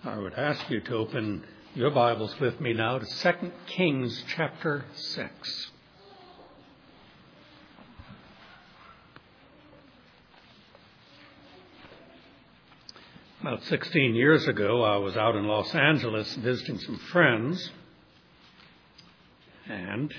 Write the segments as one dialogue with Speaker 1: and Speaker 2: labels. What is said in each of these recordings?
Speaker 1: I would ask you to open your Bibles with me now to 2 Kings chapter 6. About 16 years ago, I was out in Los Angeles visiting some friends, and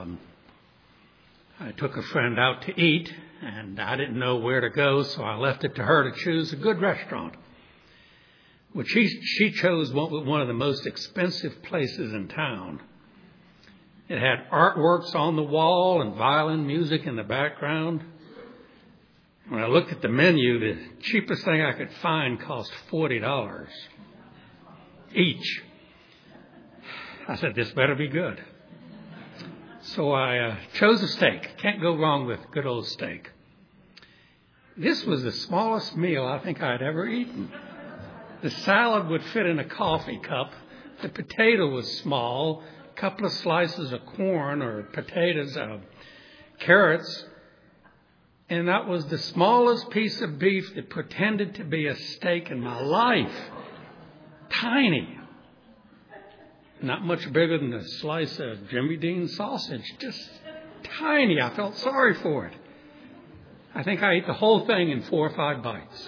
Speaker 1: I took a friend out to eat, and I didn't know where to go, so I left it to her to choose a good restaurant. Well, she chose one of the most expensive places in town. It had artworks on the wall and violin music in the background. When I looked at the menu, the cheapest thing I could find cost $40 each. I said, this better be good. So I chose a steak. Can't go wrong with good old steak. This was the smallest meal I think I'd ever eaten. The salad would fit in a coffee cup. The potato was small. A couple of slices of corn or potatoes, carrots. And that was the smallest piece of beef that pretended to be a steak in my life. Tiny. Not much bigger than a slice of Jimmy Dean sausage. Just tiny. I felt sorry for it. I think I ate the whole thing in 4 or 5 bites.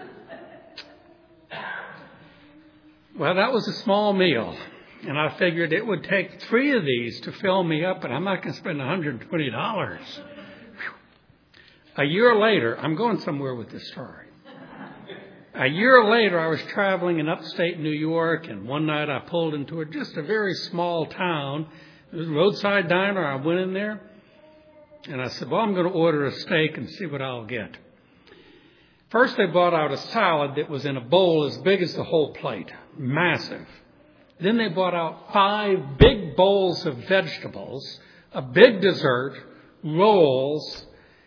Speaker 1: Well, that was a small meal. And I figured it would take 3 of these to fill me up, and I'm not going to spend $120. A year later, I'm going somewhere with this story. A year later, I was traveling in upstate New York, and one night I pulled into just a very small town. It was a roadside diner. I went in there, and I said, well, I'm going to order a steak and see what I'll get. First, they brought out a salad that was in a bowl as big as the whole plate. Massive. Then they brought out 5 big bowls of vegetables, a big dessert, rolls.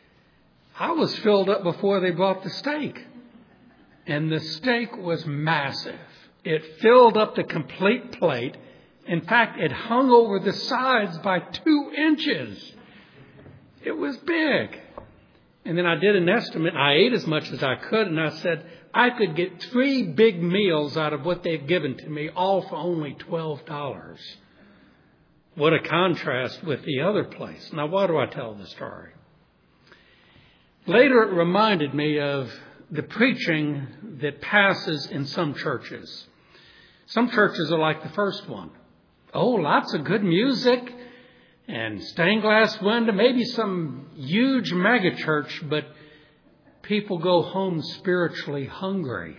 Speaker 1: I was filled up before they brought the steak. And the steak was massive. It filled up the complete plate. In fact, it hung over the sides by 2 inches. It was big. And then I did an estimate. I ate as much as I could, and I said, I could get 3 big meals out of what they've given to me, all for only $12. What a contrast with the other place. Now, why do I tell the story? Later, it reminded me of the preaching that passes in some churches. Some churches are like the first one. Oh, lots of good music and stained glass window, maybe some huge mega church, but people go home spiritually hungry.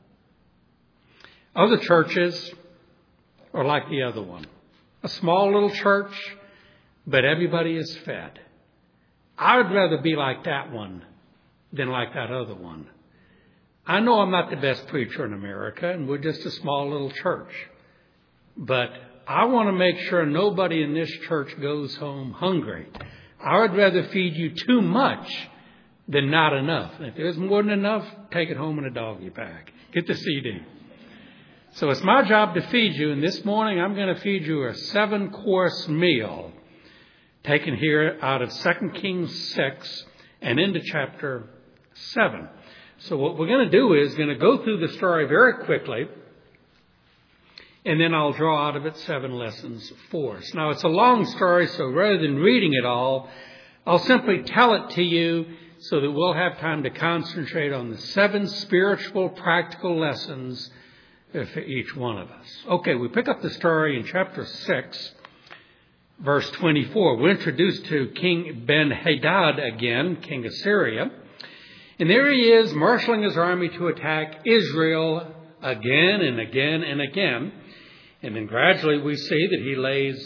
Speaker 1: Other churches are like the other one. A small little church, but everybody is fed. I would rather be like that one than like that other one. I know I'm not the best preacher in America, and we're just a small little church. But I want to make sure nobody in this church goes home hungry. I would rather feed you too much than not enough. And if there's more than enough, take it home in a doggy bag. Get the CD. So it's my job to feed you, and this morning I'm going to feed you a 7-course meal taken here out of 2 Kings 6 and into chapter 7. So what we're going to do is going to go through the story very quickly, and then I'll draw out of it 7 lessons for us. Now, it's a long story, so rather than reading it all, I'll simply tell it to you so that we'll have time to concentrate on the 7 spiritual, practical lessons for each one of us. Okay, we pick up the story in chapter 6, verse 24. We're introduced to King Ben-Hadad again, king of Syria. And there he is, marshaling his army to attack Israel again and again and again. And then gradually we see that he lays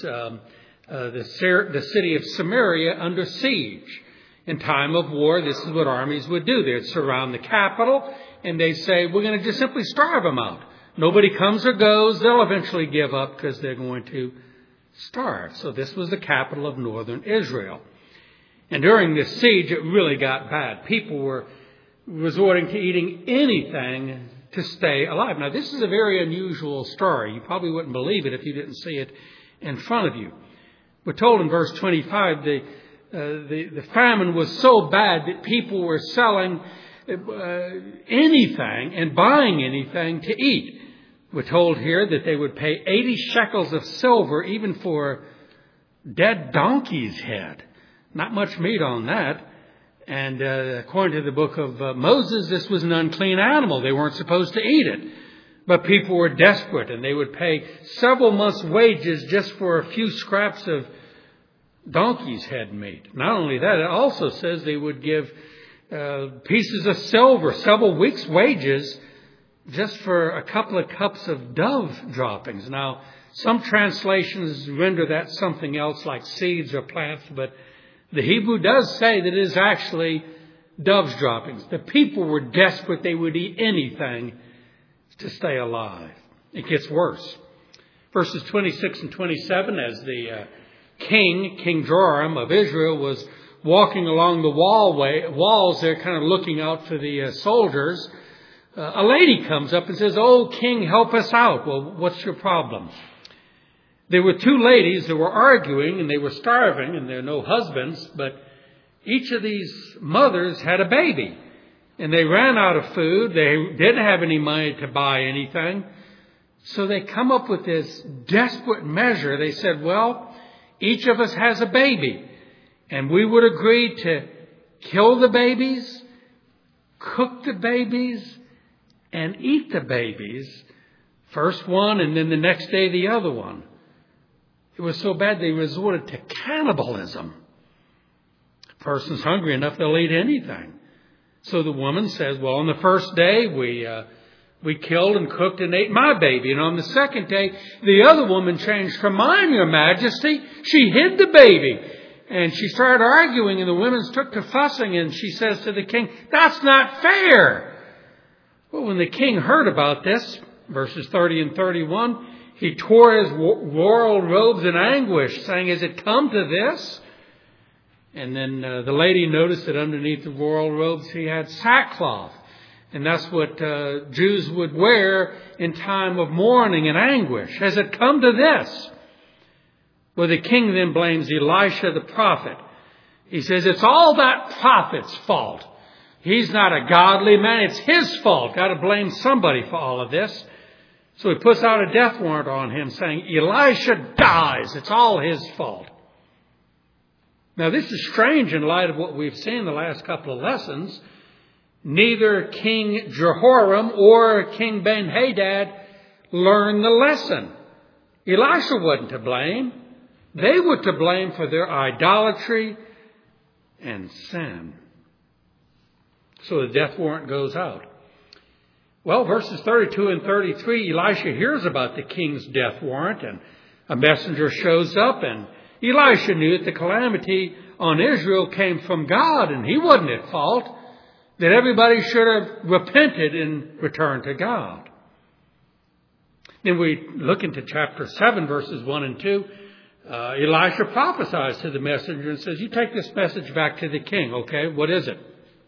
Speaker 1: the city of Samaria under siege. In time of war, this is what armies would do. They'd surround the capital, and they say, we're going to just simply starve them out. Nobody comes or goes. They'll eventually give up because they're going to starve. So this was the capital of northern Israel. And during this siege, it really got bad. People were resorting to eating anything to stay alive. Now, this is a very unusual story. You probably wouldn't believe it if you didn't see it in front of you. We're told in verse 25, the famine was so bad that people were selling anything and buying anything to eat. We're told here that they would pay 80 shekels of silver even for a dead donkey's head. Not much meat on that. And according to the book of Moses, this was an unclean animal. They weren't supposed to eat it. But people were desperate, and they would pay several months' wages just for a few scraps of donkey's head meat. Not only that, it also says they would give pieces of silver, several weeks' wages, just for a couple of cups of dove droppings. Now, some translations render that something else like seeds or plants, but the Hebrew does say that it is actually dove's droppings. The people were desperate. They would eat anything to stay alive. It gets worse. Verses 26 and 27, as the King Joram of Israel was walking along the walls there, kind of looking out for the soldiers, a lady comes up and says, "Oh, King, help us out." Well, what's your problem? There were two ladies that were arguing, and they were starving, and there are no husbands, but each of these mothers had a baby, and they ran out of food. They didn't have any money to buy anything. So they come up with this desperate measure. They said, well, each of us has a baby, and we would agree to kill the babies, cook the babies, and eat the babies. First one, and then the next day the other one. It was so bad they resorted to cannibalism. A person's hungry enough, they'll eat anything. So the woman says, well, on the first day we killed and cooked and ate my baby. And on the second day, the other woman changed her mind, Your Majesty. She hid the baby. And she started arguing, and the women took to fussing, and she says to the king, "That's not fair." Well, when the king heard about this, verses 30 and 31, he tore his royal robes in anguish, saying, "Has it come to this?" And then the lady noticed that underneath the royal robes he had sackcloth. And that's what Jews would wear in time of mourning and anguish. Has it come to this? Well, the king then blames Elisha the prophet. He says, it's all that prophet's fault. He's not a godly man. It's his fault. Got to blame somebody for all of this. So he puts out a death warrant on him, saying, Elisha dies. It's all his fault. Now, this is strange in light of what we've seen the last couple of lessons. Neither King Jehoram or King Ben-Hadad learned the lesson. Elisha wasn't to blame. They were to blame for their idolatry and sin. So the death warrant goes out. Well, verses 32 and 33, Elisha hears about the king's death warrant, and a messenger shows up, and Elisha knew that the calamity on Israel came from God, and he wasn't at fault, that everybody should have repented and returned to God. Then we look into chapter 7, verses 1 and 2. Elisha prophesies to the messenger and says, you take this message back to the king. Okay, what is it?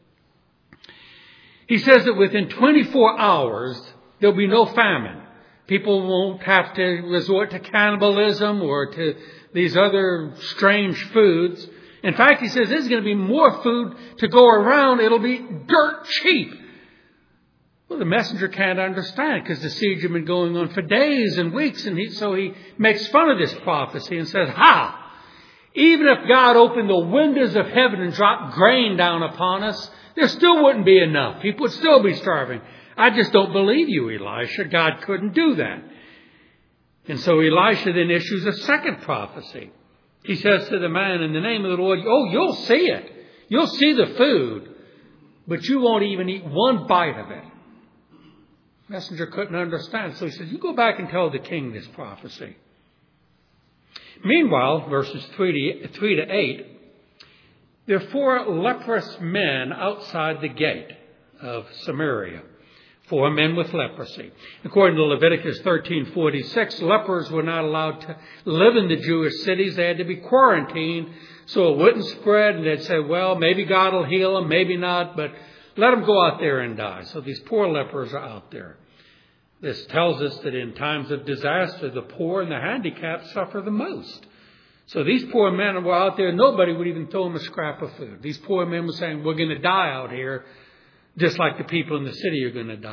Speaker 1: He says that within 24 hours, there'll be no famine. People won't have to resort to cannibalism or to these other strange foods. In fact, he says there's going to be more food to go around. It'll be dirt cheap. Well, the messenger can't understand because the siege had been going on for days and weeks. And so he makes fun of this prophecy and says, even if God opened the windows of heaven and dropped grain down upon us, there still wouldn't be enough. People would still be starving. I just don't believe you, Elisha. God couldn't do that. And so Elisha then issues a second prophecy. He says to the man, in the name of the Lord, you'll see it. You'll see the food, but you won't even eat one bite of it. Messenger couldn't understand. So he said, you go back and tell the king this prophecy. Meanwhile, verses 3 to 8, there are 4 leprous men outside the gate of Samaria. 4 men with leprosy. According to Leviticus 13:46, lepers were not allowed to live in the Jewish cities. They had to be quarantined so it wouldn't spread. And they'd say, well, maybe God will heal them, maybe not, but let them go out there and die. So these poor lepers are out there. This tells us that in times of disaster, the poor and the handicapped suffer the most. So these poor men were out there. Nobody would even throw them a scrap of food. These poor men were saying, we're going to die out here, just like the people in the city are going to die.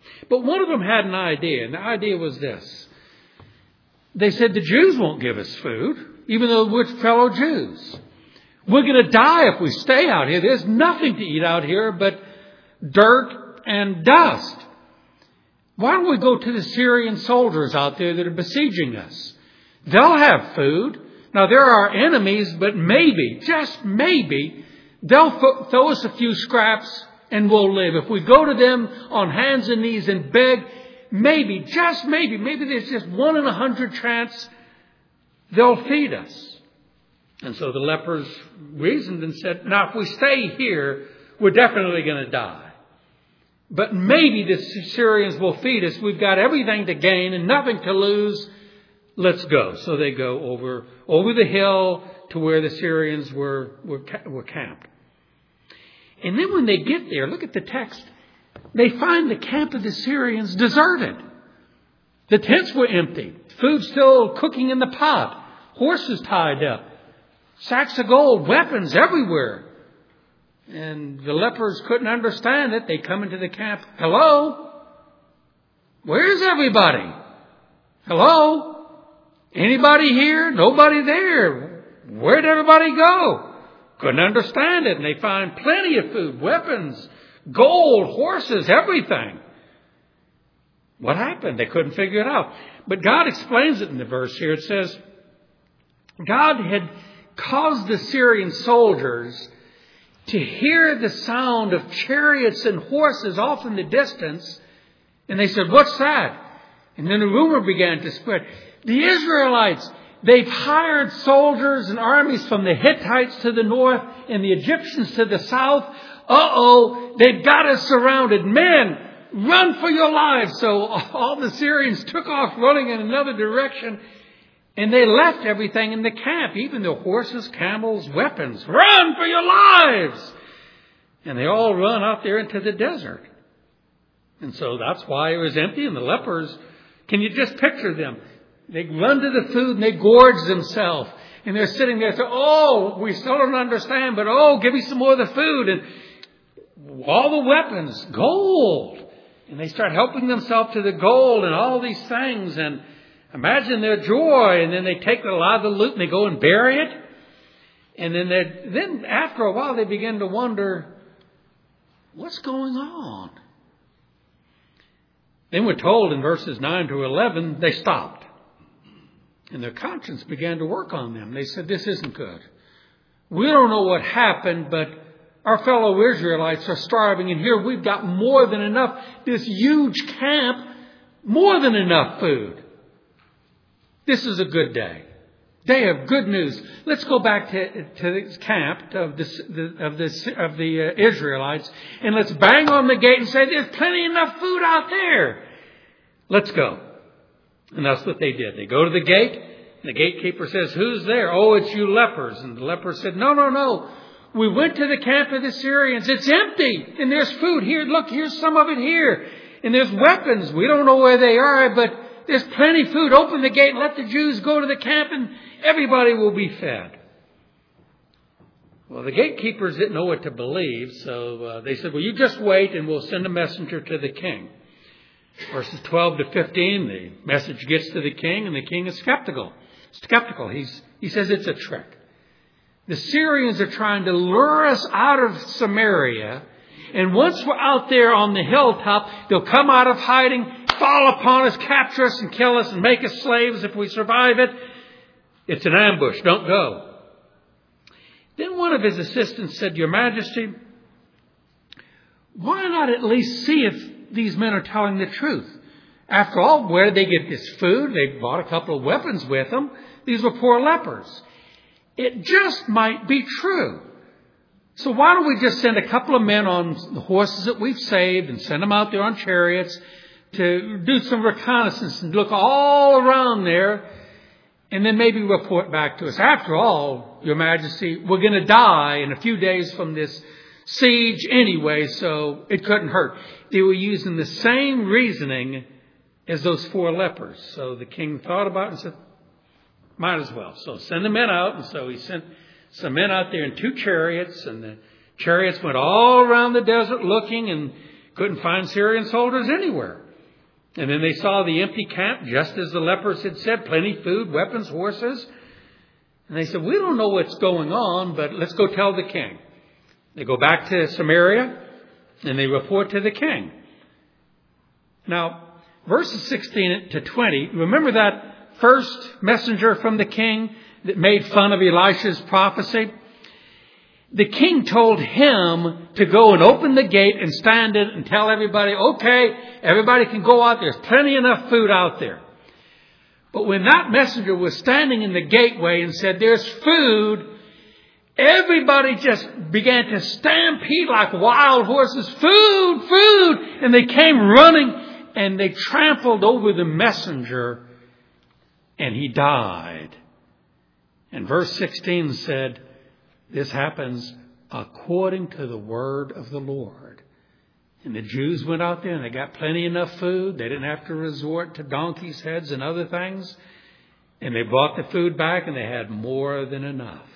Speaker 1: But one of them had an idea, and the idea was this. They said, the Jews won't give us food, even though we're fellow Jews. We're going to die if we stay out here. There's nothing to eat out here but dirt and dust. Why don't we go to the Syrian soldiers out there that are besieging us? They'll have food. Now, they're our enemies, but maybe, just maybe, they'll throw us a few scraps and we'll live. If we go to them on hands and knees and beg, maybe, just maybe there's just 1 in 100 chance they'll feed us. And so the lepers reasoned and said, now, if we stay here, we're definitely going to die. But maybe the Syrians will feed us. We've got everything to gain and nothing to lose. Let's go. So they go over the hill to where the Syrians were camped. And then when they get there, look at the text. They find the camp of the Syrians deserted. The tents were empty. Food still cooking in the pot. Horses tied up. Sacks of gold. Weapons everywhere. And the lepers couldn't understand it. They come into the camp. Hello? Where's everybody? Hello? Anybody here? Nobody there. Where'd everybody go? Couldn't understand it. And they find plenty of food, weapons, gold, horses, everything. What happened? They couldn't figure it out. But God explains it in the verse here. It says, God had caused the Syrian soldiers to hear the sound of chariots and horses off in the distance. And they said, what's that? And then a rumor began to spread. The Israelites, they've hired soldiers and armies from the Hittites to the north and the Egyptians to the south. They've got us surrounded. Men, run for your lives. So all the Syrians took off running in another direction. And they left everything in the camp, even the horses, camels, weapons. Run for your lives! And they all run out there into the desert. And so that's why it was empty. And the lepers, can you just picture them? They run to the food and they gorge themselves. And they're sitting there saying, we still don't understand, but give me some more of the food. And all the weapons, gold. And they start helping themselves to the gold and all these things. And imagine their joy. And then they take a lot of the loot and they go and bury it. And then after a while they begin to wonder, what's going on? Then we're told in verses 9 to 11, they stopped. And their conscience began to work on them. They said, this isn't good. We don't know what happened, but our fellow Israelites are starving. And here we've got more than enough. This huge camp, more than enough food. This is a good day. Day of good news. Let's go back to the camp of the Israelites. And let's bang on the gate and say, there's plenty enough food out there. Let's go. And that's what they did. They go to the gate. And the gatekeeper says, who's there? It's you lepers. And the lepers said, no. We went to the camp of the Syrians. It's empty. And there's food here. Look, here's some of it here. And there's weapons. We don't know where they are, but there's plenty of food. Open the gate and let the Jews go to the camp and everybody will be fed. Well, the gatekeepers didn't know what to believe. So they said, well, you just wait and we'll send a messenger to the king. Verses 12 to 15, the message gets to the king and the king is skeptical. He says it's a trick. The Syrians are trying to lure us out of Samaria. And once we're out there on the hilltop, they'll come out of hiding, fall upon us, capture us and kill us and make us slaves if we survive it. It's an ambush. Don't go. Then one of his assistants said, Your Majesty, why not at least see if these men are telling the truth? After all, where did they get this food? They brought a couple of weapons with them. These were poor lepers. It just might be true. So why don't we just send a couple of men on the horses that we've saved and send them out there on chariots to do some reconnaissance and look all around there and then maybe report back to us. After all, Your Majesty, we're going to die in a few days from this siege anyway, so it couldn't hurt. They were using the same reasoning as those 4 lepers. So the king thought about it and said, might as well. So send the men out. And so he sent some men out there in 2 chariots. And the chariots went all around the desert looking and couldn't find Syrian soldiers anywhere. And then they saw the empty camp, just as the lepers had said, plenty of food, weapons, horses. And they said, we don't know what's going on, but let's go tell the king. They go back to Samaria and they report to the king. Now, verses 16 to 20, remember that first messenger from the king that made fun of Elisha's prophecy? The king told him to go and open the gate and stand in and tell everybody, okay, everybody can go out. There's plenty enough food out there. But when that messenger was standing in the gateway and said, there's food, everybody just began to stampede like wild horses. Food, food! And they came running and they trampled over the messenger and he died. And verse 16 said, this happens according to the word of the Lord. And the Jews went out there and they got plenty enough food. They didn't have to resort to donkeys' heads and other things. And they brought the food back and they had more than enough.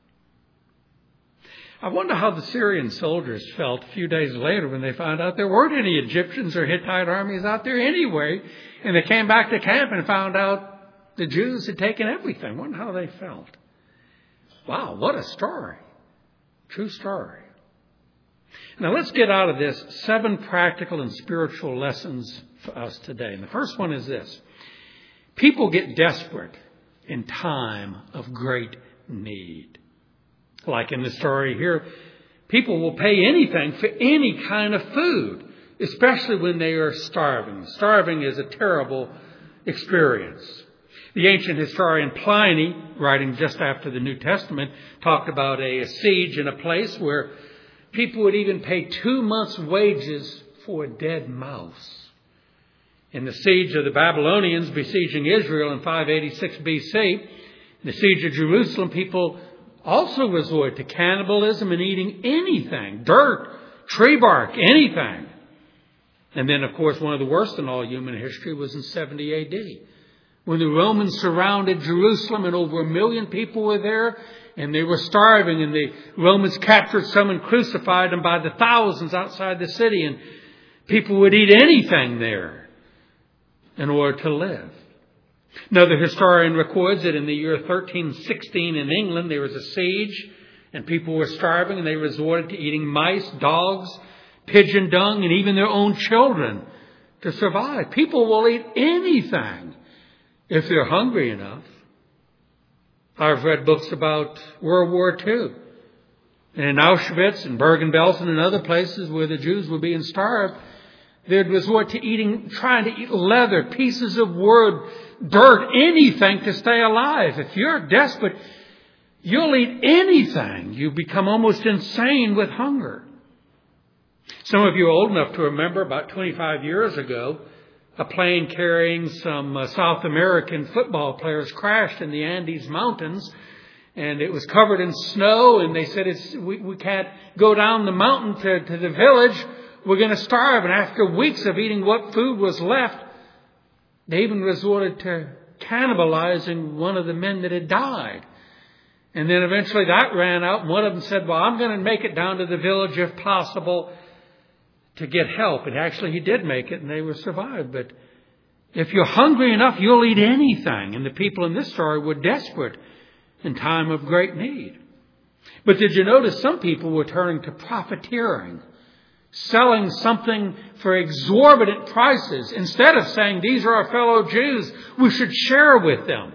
Speaker 1: I wonder how the Syrian soldiers felt a few days later when they found out there weren't any Egyptians or Hittite armies out there anyway. And they came back to camp and found out the Jews had taken everything. I wonder how they felt. Wow, what a story. True story. Now let's get out of this 7 practical and spiritual lessons for us today. And the first one is this. People get desperate in time of great need. Like in the story here, people will pay anything for any kind of food, especially when they are starving. Starving is a terrible experience. The ancient historian Pliny, writing just after the New Testament, talked about a siege in a place where people would even pay 2 months' wages for a dead mouse. In the siege of the Babylonians besieging Israel in 586 BC, in the siege of Jerusalem, people also resorted to cannibalism and eating anything, dirt, tree bark, anything. And then, of course, one of the worst in all human history was in 70 AD. When the Romans surrounded Jerusalem and over 1 million people were there and they were starving and the Romans captured some and crucified them by the thousands outside the city, and people would eat anything there in order to live. Another historian records that in the year 1316 in England there was a siege and people were starving and they resorted to eating mice, dogs, pigeon dung, and even their own children to survive. People will eat anything if they're hungry enough. I've read books about World War II. And in Auschwitz and Bergen-Belsen and other places where the Jews were being starved, they'd resort to trying to eat leather, pieces of wood, dirt, anything to stay alive. If you're desperate, you'll eat anything. You become almost insane with hunger. Some of you are old enough to remember about 25 years ago, a plane carrying some South American football players crashed in the Andes Mountains, and it was covered in snow, and they said, we can't go down the mountain to the village. We're going to starve. And after weeks of eating what food was left, they even resorted to cannibalizing one of the men that had died. And then eventually that ran out, and one of them said, well, I'm going to make it down to the village if possible to get help. And actually he did make it and they were survived. But if you're hungry enough, you'll eat anything. And the people in this story were desperate in time of great need. But did you notice some people were turning to profiteering, selling something for exorbitant prices instead of saying, these are our fellow Jews, we should share with them.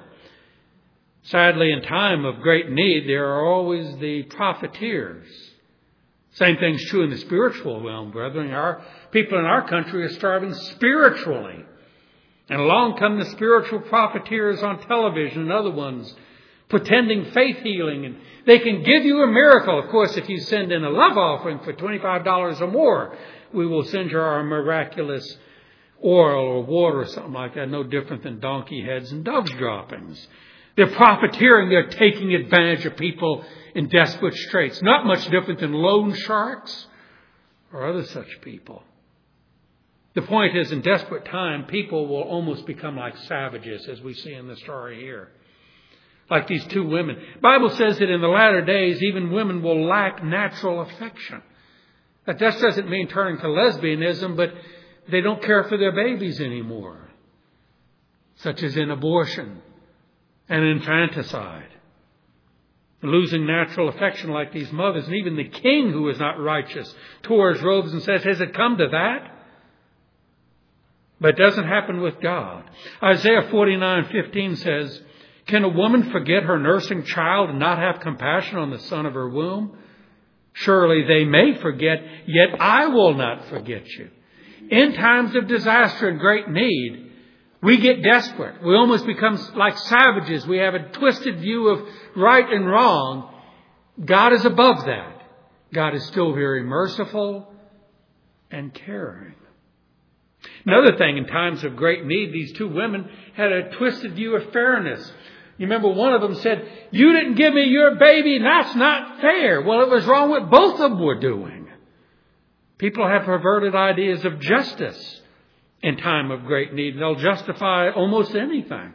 Speaker 1: Sadly, in time of great need, there are always the profiteers. Same thing's true in the spiritual realm, brethren. Our people in our country are starving spiritually. And along come the spiritual profiteers on television and other ones pretending faith healing. And they can give you a miracle. Of course, if you send in a love offering for $25 or more, we will send you our miraculous oil or water or something like that. No different than donkey heads and doves droppings. They're profiteering. They're taking advantage of people in desperate straits. Not much different than loan sharks or other such people. The point is, in desperate time, people will almost become like savages, as we see in the story here. Like these 2 women. The Bible says that in the latter days, even women will lack natural affection. That just doesn't mean turning to lesbianism, but they don't care for their babies anymore, such as in abortion and infanticide. Losing natural affection like these mothers. And even the king who is not righteous tore his robes and says, has it come to that? But it doesn't happen with God. Isaiah 49:15 says, can a woman forget her nursing child and not have compassion on the son of her womb? Surely they may forget, yet I will not forget you. In times of disaster and great need, we get desperate. We almost become like savages. We have a twisted view of right and wrong. God is above that. God is still very merciful and caring. Another thing, in times of great need, these two women had a twisted view of fairness. You remember one of them said, you didn't give me your baby, and that's not fair. Well, it was wrong what both of them were doing. People have perverted ideas of justice in time of great need. They'll justify almost anything.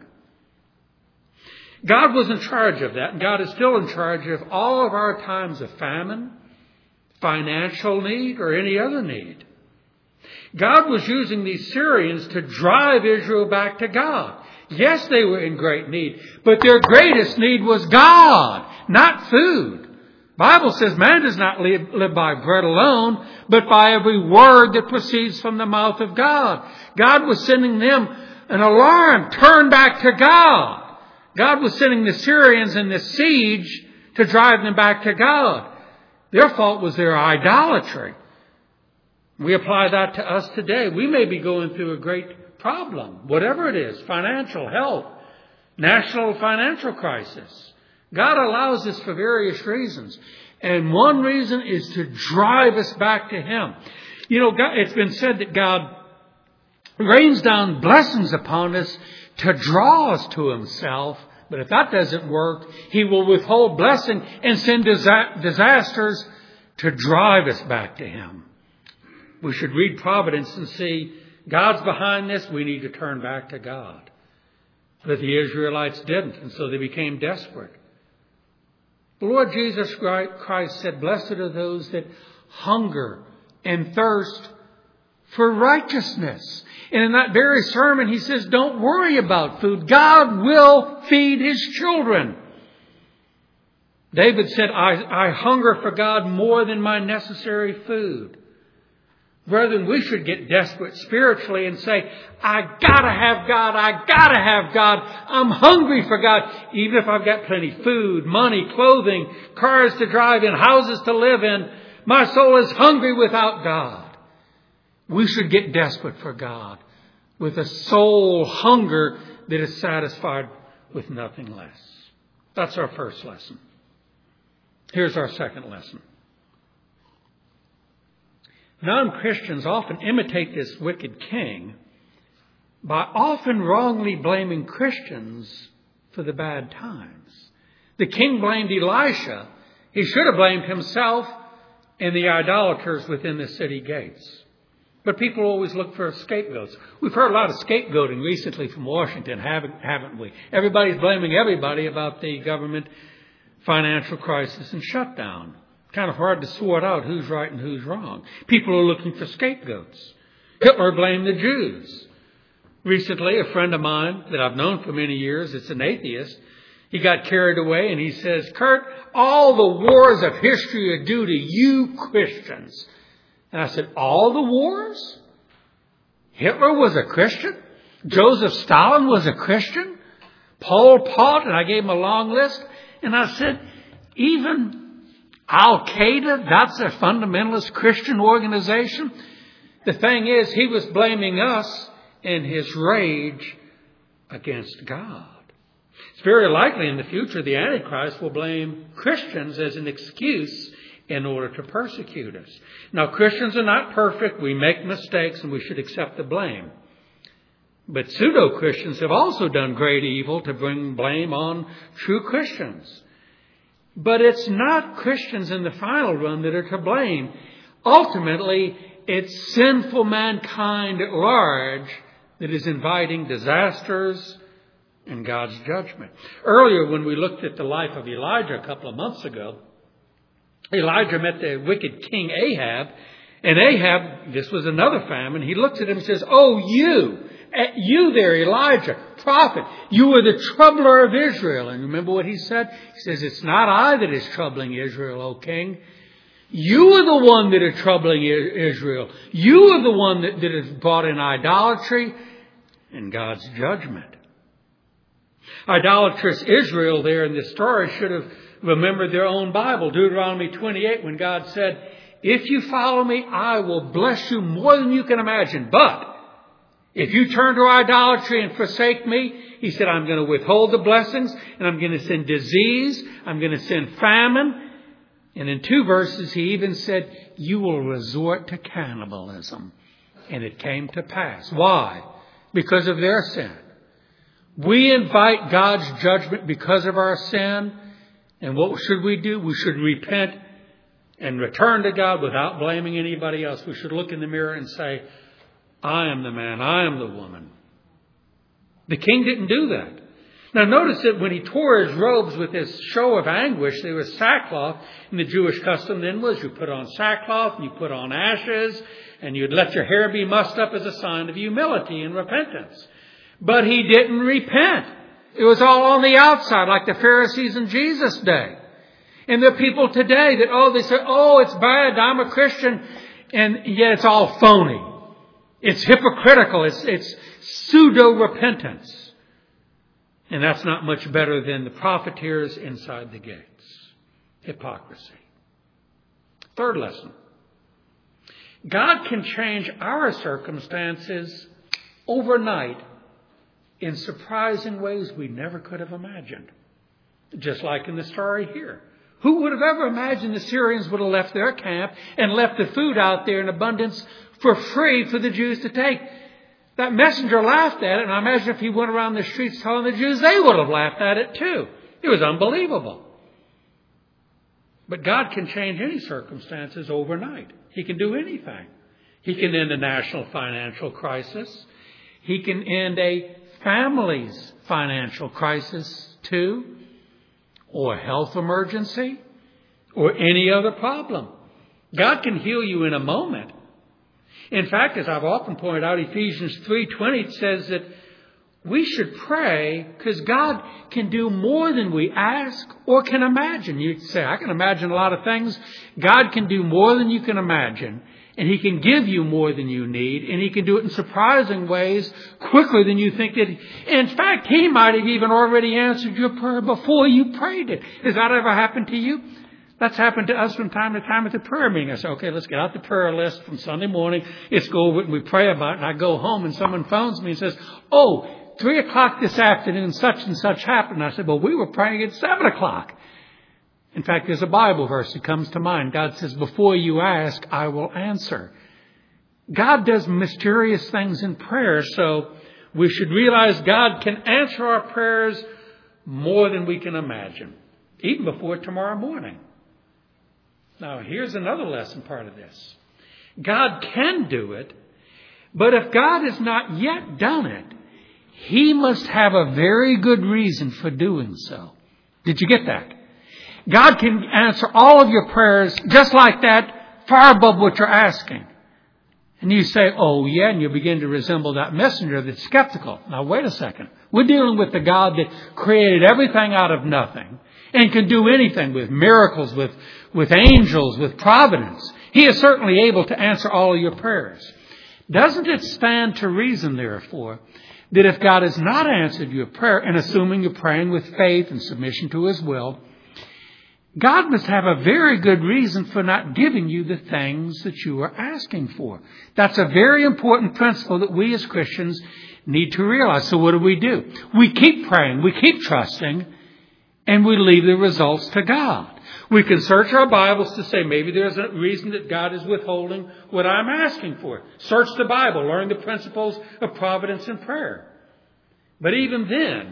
Speaker 1: God was in charge of that, and God is still in charge of all of our times of famine, financial need, or any other need. God was using these Syrians to drive Israel back to God. Yes, they were in great need, but their greatest need was God, not food. The Bible says man does not live by bread alone, but by every word that proceeds from the mouth of God. God was sending them an alarm, turn back to God. God was sending the Syrians in the siege to drive them back to God. Their fault was their idolatry. We apply that to us today. We may be going through a great problem, whatever it is, financial, health, national financial crisis. God allows this for various reasons. And one reason is to drive us back to Him. You know, it's been said that God rains down blessings upon us to draw us to Himself. But if that doesn't work, He will withhold blessing and send disasters to drive us back to Him. We should read Providence and see God's behind this. We need to turn back to God. But the Israelites didn't, and so they became desperate. The Lord Jesus Christ said, blessed are those that hunger and thirst for righteousness. And in that very sermon, He says, don't worry about food. God will feed His children. David said, I hunger for God more than my necessary food. Brethren, we should get desperate spiritually and say, I gotta have God, I gotta have God. I'm hungry for God. Even if I've got plenty of food, money, clothing, cars to drive in, houses to live in, my soul is hungry without God. We should get desperate for God with a soul hunger that is satisfied with nothing less. That's our first lesson. Here's our second lesson. Non-Christians often imitate this wicked king by often wrongly blaming Christians for the bad times. The king blamed Elisha. He should have blamed himself and the idolaters within the city gates. But people always look for scapegoats. We've heard a lot of scapegoating recently from Washington, haven't we? Everybody's blaming everybody about the government financial crisis and shutdown. Kind of hard to sort out who's right and who's wrong. People are looking for scapegoats. Hitler blamed the Jews. Recently, a friend of mine that I've known for many years, it's an atheist, he got carried away and he says, Kurt, all the wars of history are due to you Christians. And I said, all the wars? Hitler was a Christian? Joseph Stalin was a Christian? Pol Pot, and I gave him a long list. And I said, even Al-Qaeda, that's a fundamentalist Christian organization. The thing is, he was blaming us in his rage against God. It's very likely in the future the Antichrist will blame Christians as an excuse in order to persecute us. Now, Christians are not perfect. We make mistakes and we should accept the blame. But pseudo-Christians have also done great evil to bring blame on true Christians. But it's not Christians in the final run that are to blame. Ultimately, it's sinful mankind at large that is inviting disasters and God's judgment. Earlier, when we looked at the life of Elijah a couple of months ago, Elijah met the wicked King Ahab, And Ahab, this was another famine, he looks at him and says, "Oh, you there, Elijah, prophet, you are the troubler of Israel." And remember what he said? He says, "It's not I that is troubling Israel, O king. You are the one that are troubling Israel. You are the one that has brought in idolatry and God's judgment." Idolatrous Israel there in this story should have remembered their own Bible. Deuteronomy 28, when God said, "If you follow me, I will bless you more than you can imagine. But if you turn to idolatry and forsake me," he said, "I'm going to withhold the blessings, and I'm going to send disease. I'm going to send famine." And in 2 verses, he even said, "You will resort to cannibalism." And it came to pass. Why? Because of their sin. We invite God's judgment because of our sin. And what should we do? We should repent and return to God without blaming anybody else. We should look in the mirror and say, "I am the man. I am the woman." The king didn't do that. Now notice that when he tore his robes with this show of anguish, there was sackcloth. And the Jewish custom then was you put on sackcloth and you put on ashes and you'd let your hair be mussed up as a sign of humility and repentance. But he didn't repent. It was all on the outside, like the Pharisees in Jesus' day. And the people today that, they say, "It's bad, I'm a Christian," and yet it's all phony. It's hypocritical. It's pseudo-repentance. And that's not much better than the profiteers inside the gates. Hypocrisy. Third lesson. God can change our circumstances overnight in surprising ways we never could have imagined. Just like in the story here. Who would have ever imagined the Syrians would have left their camp and left the food out there in abundance for free for the Jews to take? That messenger laughed at it, and I imagine if he went around the streets telling the Jews, they would have laughed at it too. It was unbelievable. But God can change any circumstances overnight. He can do anything. He can end a national financial crisis. He can end a family's financial crisis too, or a health emergency, or any other problem. God can heal you in a moment. In fact, as I've often pointed out, Ephesians 3:20 says that we should pray because God can do more than we ask or can imagine. You say, "I can imagine a lot of things." God can do more than you can imagine. And He can give you more than you need. And He can do it in surprising ways, quicker than you think that. In fact, He might have even already answered your prayer before you prayed it. Has that ever happened to you? That's happened to us from time to time at the prayer meeting. I say, "Okay, let's get out the prayer list from Sunday morning. Let's go over it and we pray about it." And I go home and someone phones me and says, 3 o'clock this afternoon, such and such happened. And I said, "Well, we were praying at 7 o'clock. In fact, there's a Bible verse that comes to mind. God says, "Before you ask, I will answer." God does mysterious things in prayer, so we should realize God can answer our prayers more than we can imagine, even before tomorrow morning. Now, here's another lesson part of this. God can do it, but if God has not yet done it, He must have a very good reason for doing so. Did you get that? God can answer all of your prayers just like that, far above what you're asking. And you say, "Oh, yeah," and you begin to resemble that messenger that's skeptical. Now, wait a second. We're dealing with the God that created everything out of nothing and can do anything with miracles, with angels, with providence. He is certainly able to answer all of your prayers. Doesn't it stand to reason, therefore, that if God has not answered your prayer, and assuming you're praying with faith and submission to His will, God must have a very good reason for not giving you the things that you are asking for. That's a very important principle that we as Christians need to realize. So what do? We keep praying, we keep trusting, and we leave the results to God. We can search our Bibles to say maybe there's a reason that God is withholding what I'm asking for. Search the Bible, learn the principles of providence and prayer. But even then,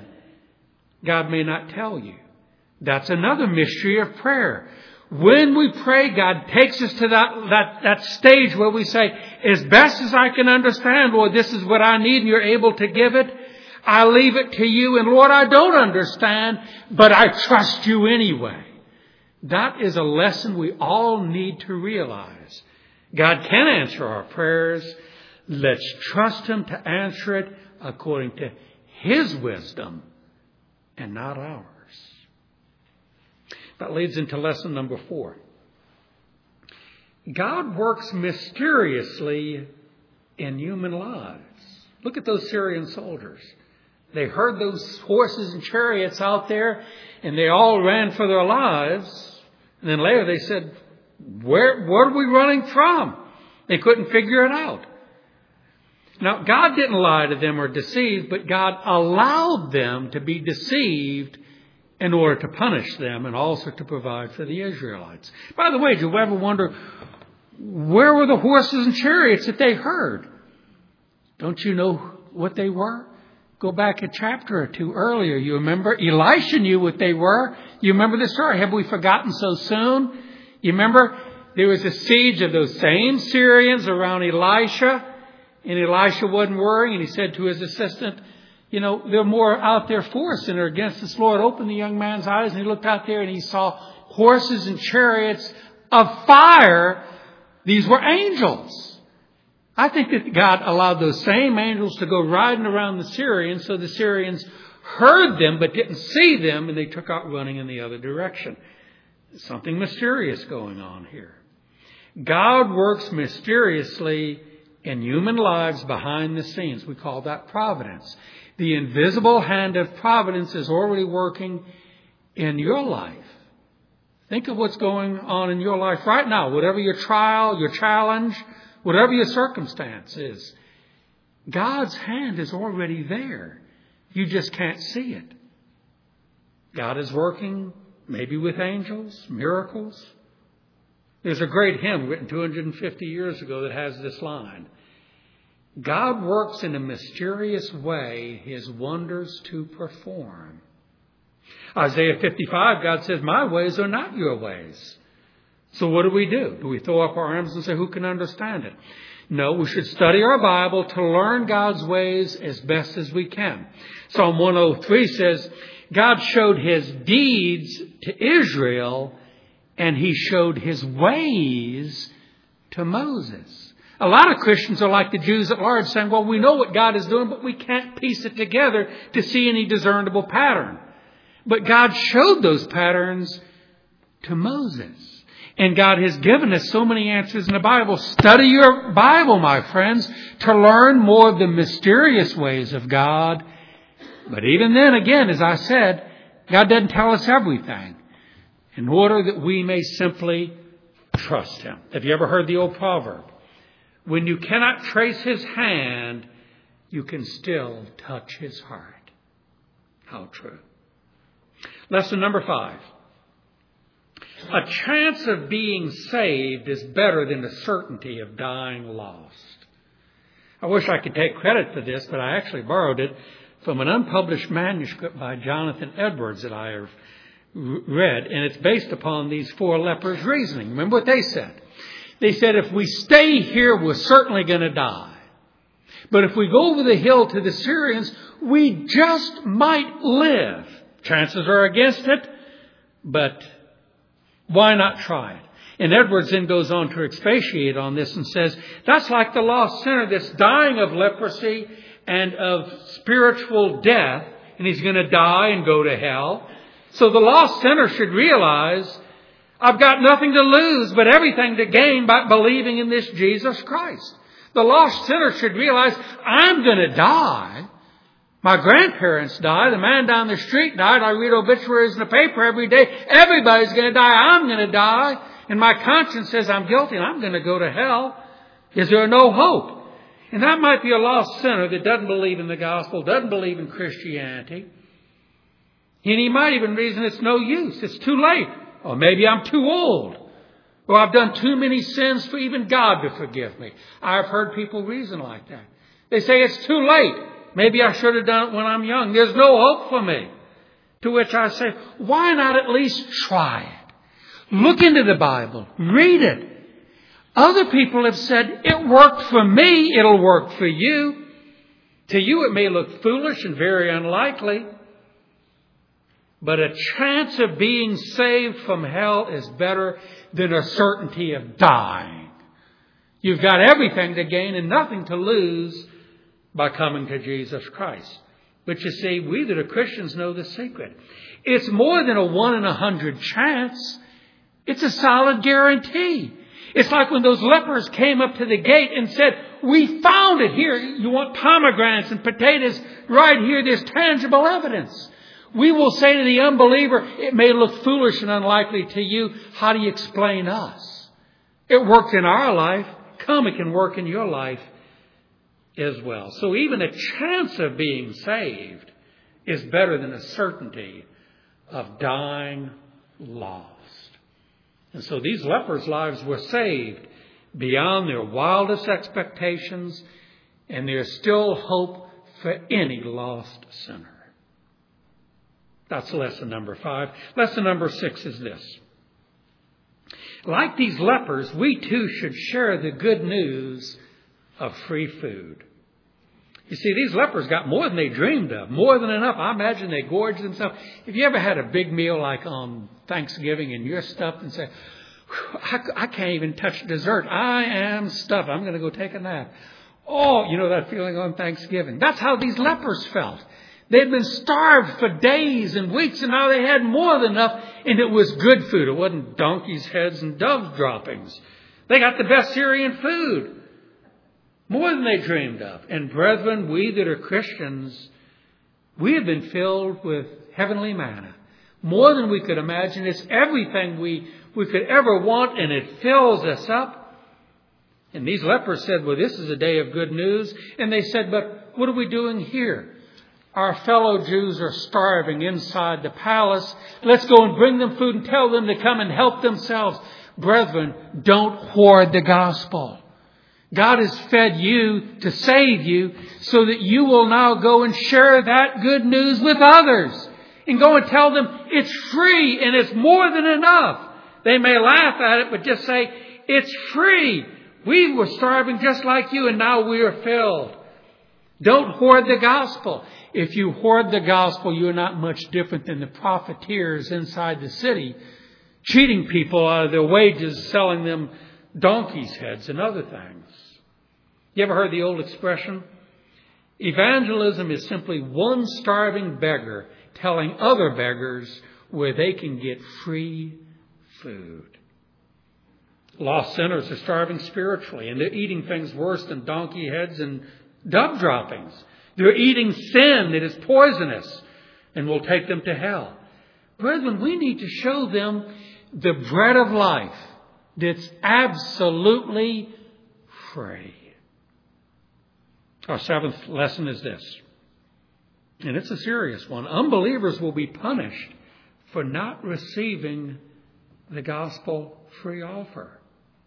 Speaker 1: God may not tell you. That's another mystery of prayer. When we pray, God takes us to that stage where we say, "As best as I can understand, Lord, this is what I need, and you're able to give it. I leave it to you, and Lord, I don't understand, but I trust you anyway." That is a lesson we all need to realize. God can answer our prayers. Let's trust Him to answer it according to His wisdom and not ours. That leads into lesson number 4. God works mysteriously in human lives. Look at those Syrian soldiers. They heard those horses and chariots out there, and they all ran for their lives. And then later they said, Where are we running from? They couldn't figure it out. Now, God didn't lie to them or deceive, but God allowed them to be deceived in order to punish them and also to provide for the Israelites. By the way, do you ever wonder, where were the horses and chariots that they heard? Don't you know what they were? Go back a chapter or two earlier. You remember? Elisha knew what they were. You remember the story? Have we forgotten so soon? You remember there was a siege of those same Syrians around Elisha, and Elisha wasn't worrying, and he said to his assistant, they're more out there for us than they're against us. Lord, open the young man's eyes, and he looked out there and he saw horses and chariots of fire. These were angels. I think that God allowed those same angels to go riding around the Syrians, so the Syrians heard them but didn't see them, and they took out running in the other direction. There's something mysterious going on here. God works mysteriously in human lives behind the scenes. We call that providence. The invisible hand of providence is already working in your life. Think of what's going on in your life right now. Whatever your trial, your challenge, whatever your circumstance is, God's hand is already there. You just can't see it. God is working maybe with angels, miracles. There's a great hymn written 250 years ago that has this line. God works in a mysterious way His wonders to perform. Isaiah 55, God says, my ways are not your ways. So what do? Do we throw up our arms and say, who can understand it? No, we should study our Bible to learn God's ways as best as we can. Psalm 103 says, God showed His deeds to Israel, and He showed His ways to Moses. A lot of Christians are like the Jews at large, saying, well, we know what God is doing, but we can't piece it together to see any discernible pattern. But God showed those patterns to Moses. And God has given us so many answers in the Bible. Study your Bible, my friends, to learn more of the mysterious ways of God. But even then, again, as I said, God doesn't tell us everything in order that we may simply trust Him. Have you ever heard the old proverb? When you cannot trace His hand, you can still touch His heart. How true. Lesson number 5. A chance of being saved is better than the certainty of dying lost. I wish I could take credit for this, but I actually borrowed it from an unpublished manuscript by Jonathan Edwards that I have read, and it's based upon these 4 lepers' reasoning. Remember what they said? They said, if we stay here, we're certainly going to die. But if we go over the hill to the Syrians, we just might live. Chances are against it, but why not try it? And Edwards then goes on to expatiate on this and says, that's like the lost sinner that's dying of leprosy and of spiritual death, and he's going to die and go to hell. So the lost sinner should realize, I've got nothing to lose but everything to gain by believing in this Jesus Christ. The lost sinner should realize, I'm going to die. My grandparents died. The man down the street died. I read obituaries in the paper every day. Everybody's going to die. I'm going to die. And my conscience says I'm guilty and I'm going to go to hell. Is there no hope? And that might be a lost sinner that doesn't believe in the gospel, doesn't believe in Christianity. And he might even reason it's no use. It's too late. Or maybe I'm too old. Or I've done too many sins for even God to forgive me. I've heard people reason like that. They say it's too late. Maybe I should have done it when I'm young. There's no hope for me. To which I say, why not at least try it? Look into the Bible. Read it. Other people have said, it worked for me. It'll work for you. To you it may look foolish and very unlikely. But a chance of being saved from hell is better than a certainty of dying. You've got everything to gain and nothing to lose by coming to Jesus Christ. But you see, we that are Christians know the secret. It's more than a 1 in 100 chance. It's a solid guarantee. It's like when those lepers came up to the gate and said, we found it here. You want pomegranates and potatoes? Right here, there's tangible evidence. We will say to the unbeliever, it may look foolish and unlikely to you. How do you explain us? It worked in our life. Come, it can work in your life as well. So even a chance of being saved is better than a certainty of dying lost. And so these lepers' lives were saved beyond their wildest expectations, and there's still hope for any lost sinner. That's lesson number 5. Lesson number 6 is this. Like these lepers, we too should share the good news of free food. You see, these lepers got more than they dreamed of, more than enough. I imagine they gorged themselves. Have you ever had a big meal like on Thanksgiving and you're stuffed and say, I can't even touch dessert. I am stuffed. I'm going to go take a nap. Oh, you know that feeling on Thanksgiving. That's how these lepers felt. They'd been starved for days and weeks, and now they had more than enough, and it was good food. It wasn't donkeys' heads and doves' droppings. They got the best Syrian food. More than they dreamed of. And brethren, we that are Christians, we have been filled with heavenly manna. More than we could imagine. It's everything we could ever want, and it fills us up. And these lepers said, well, this is a day of good news. And they said, but what are we doing here? Our fellow Jews are starving inside the palace. Let's go and bring them food and tell them to come and help themselves. Brethren, don't hoard the gospel. God has fed you to save you so that you will now go and share that good news with others. And go and tell them it's free and it's more than enough. They may laugh at it, but just say, it's free. We were starving just like you and now we are filled. Don't hoard the gospel. If you hoard the gospel, you're not much different than the profiteers inside the city, cheating people out of their wages, selling them donkeys' heads and other things. You ever heard the old expression? Evangelism is simply one starving beggar telling other beggars where they can get free food. Lost sinners are starving spiritually, and they're eating things worse than donkey heads and dove droppings. They're eating sin that is poisonous and will take them to hell. Brethren, we need to show them the bread of life that's absolutely free. Our 7th lesson is this, and it's a serious one. Unbelievers will be punished for not receiving the gospel free offer.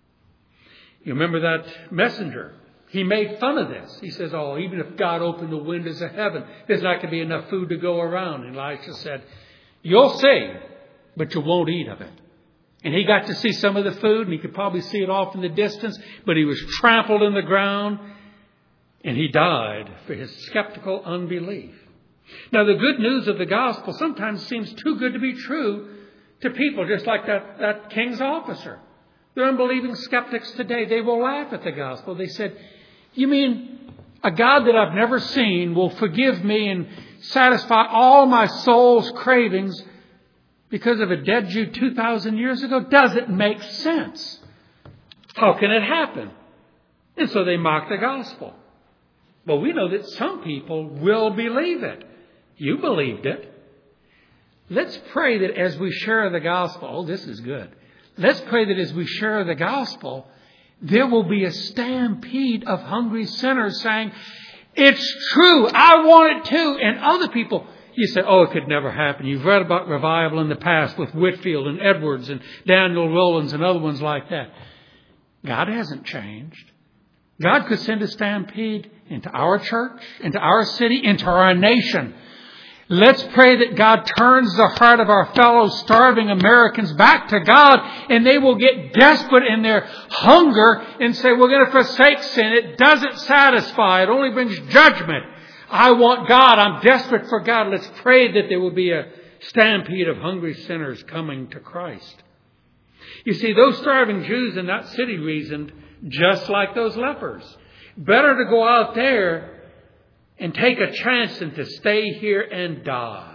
Speaker 1: You remember that messenger? He made fun of this. He says, oh, even if God opened the windows of heaven, there's not going to be enough food to go around. And Elisha said, you'll see, but you won't eat of it. And he got to see some of the food, and he could probably see it off in the distance, but he was trampled in the ground, and he died for his skeptical unbelief. Now, the good news of the gospel sometimes seems too good to be true to people, just like that king's officer. The unbelieving skeptics today, they will laugh at the gospel. They said, you mean a God that I've never seen will forgive me and satisfy all my soul's cravings because of a dead Jew 2,000 years ago? Doesn't make sense. How can it happen? And so they mock the gospel. Well, we know that some people will believe it. You believed it. Let's pray that as we share the gospel, oh, this is good. Let's pray that as we share the gospel, there will be a stampede of hungry sinners saying, it's true, I want it too. And other people, you say, oh, it could never happen. You've read about revival in the past with Whitfield and Edwards and Daniel Rollins and other ones like that. God hasn't changed. God could send a stampede into our church, into our city, into our nation. Let's pray that God turns the heart of our fellow starving Americans back to God, and they will get desperate in their hunger and say, we're going to forsake sin. It doesn't satisfy. It only brings judgment. I want God. I'm desperate for God. Let's pray that there will be a stampede of hungry sinners coming to Christ. You see, those starving Jews in that city reasoned, just like those lepers. Better to go out there and take a chance than to stay here and die.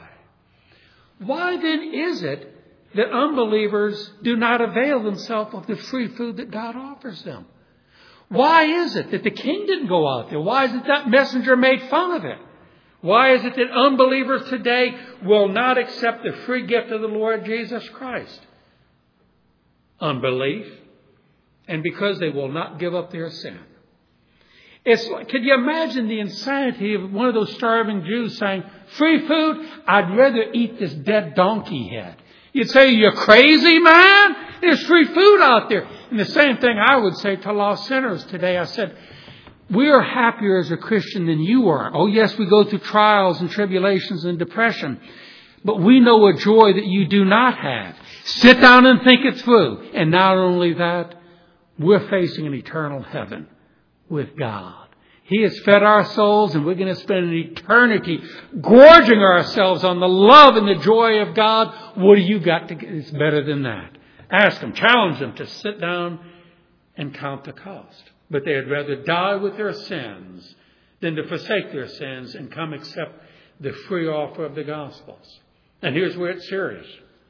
Speaker 1: Why then is it that unbelievers do not avail themselves of the free food that God offers them? Why is it that the king didn't go out there? Why is it that messenger made fun of it? Why is it that unbelievers today will not accept the free gift of the Lord Jesus Christ? Unbelief, and because they will not give up their sin. It's like, can you imagine the insanity of one of those starving Jews saying, free food? I'd rather eat this dead donkey head. You'd say, you're crazy, man? There's free food out there. And the same thing I would say to lost sinners today. I said, we are happier as a Christian than you are. Oh, yes, we go through trials and tribulations and depression. But we know a joy that you do not have. Sit down and think it through. And not only that, we're facing an eternal heaven with God. He has fed our souls, and we're going to spend an eternity gorging ourselves on the love and the joy of God. What do you got to get? It's better than that. Ask them, challenge them to sit down and count the cost. But they'd rather die with their sins than to forsake their sins and come accept the free offer of the Gospels. And here's where it's serious.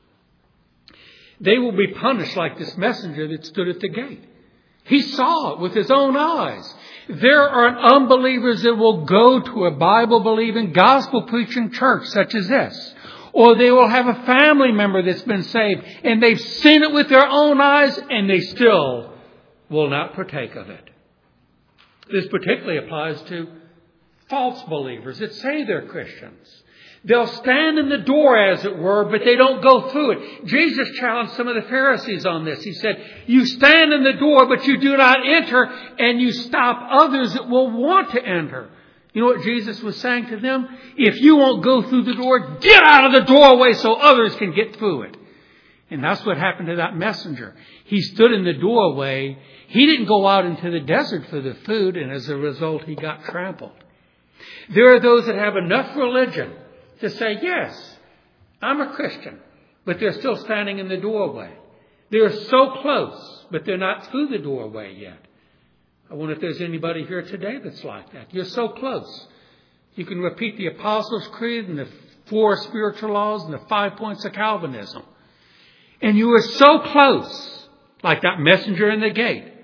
Speaker 1: They will be punished like this messenger that stood at the gate. He saw it with his own eyes. There are unbelievers that will go to a Bible-believing, gospel-preaching church such as this. Or they will have a family member that's been saved, and they've seen it with their own eyes, and they still will not partake of it. This particularly applies to false believers that say they're Christians. They'll stand in the door, as it were, but they don't go through it. Jesus challenged some of the Pharisees on this. He said, you stand in the door, but you do not enter, and you stop others that will want to enter. You know what Jesus was saying to them? If you won't go through the door, get out of the doorway so others can get through it. And that's what happened to that messenger. He stood in the doorway. He didn't go out into the desert for the food, and as a result, he got trampled. There are those that have enough religion to say, yes, I'm a Christian, but they're still standing in the doorway. They're so close, but they're not through the doorway yet. I wonder if there's anybody here today that's like that. You're so close. You can repeat the Apostles' Creed and the 4 spiritual laws and the 5 points of Calvinism. And you are so close, like that messenger in the gate.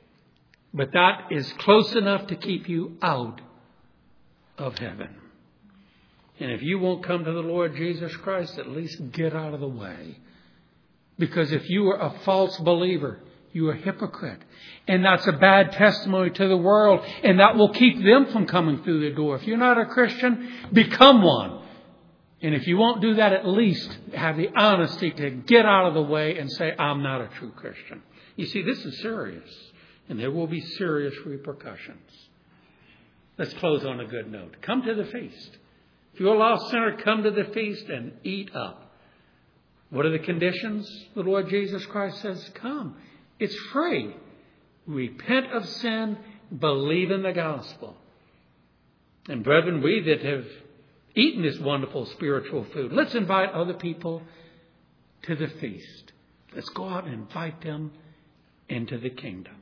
Speaker 1: But that is close enough to keep you out of heaven. And if you won't come to the Lord Jesus Christ, at least get out of the way. Because if you are a false believer, you are a hypocrite. And that's a bad testimony to the world. And that will keep them from coming through the door. If you're not a Christian, become one. And if you won't do that, at least have the honesty to get out of the way and say, I'm not a true Christian. You see, this is serious. And there will be serious repercussions. Let's close on a good note. Come to the feast. If you're a lost sinner, come to the feast and eat up. What are the conditions? The Lord Jesus Christ says, come. It's free. Repent of sin. Believe in the gospel. And brethren, we that have eaten this wonderful spiritual food, let's invite other people to the feast. Let's go out and invite them into the kingdom.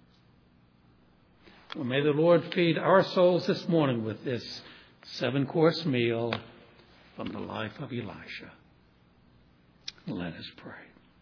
Speaker 1: Well, may the Lord feed our souls this morning with this 7-course meal from the life of Elisha. Let us pray.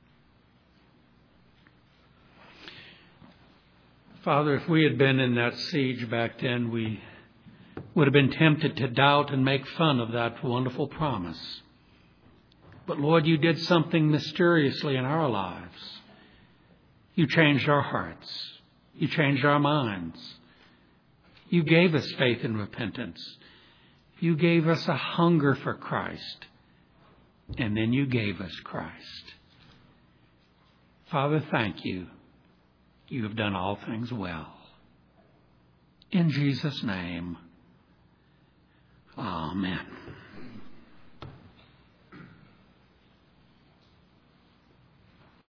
Speaker 1: Father, if we had been in that siege back then, we would have been tempted to doubt and make fun of that wonderful promise. But Lord, you did something mysteriously in our lives. You changed our hearts. You changed our minds. You gave us faith and repentance. You gave us a hunger for Christ. And then you gave us Christ. Father, thank you. You have done all things well. In Jesus' name, amen.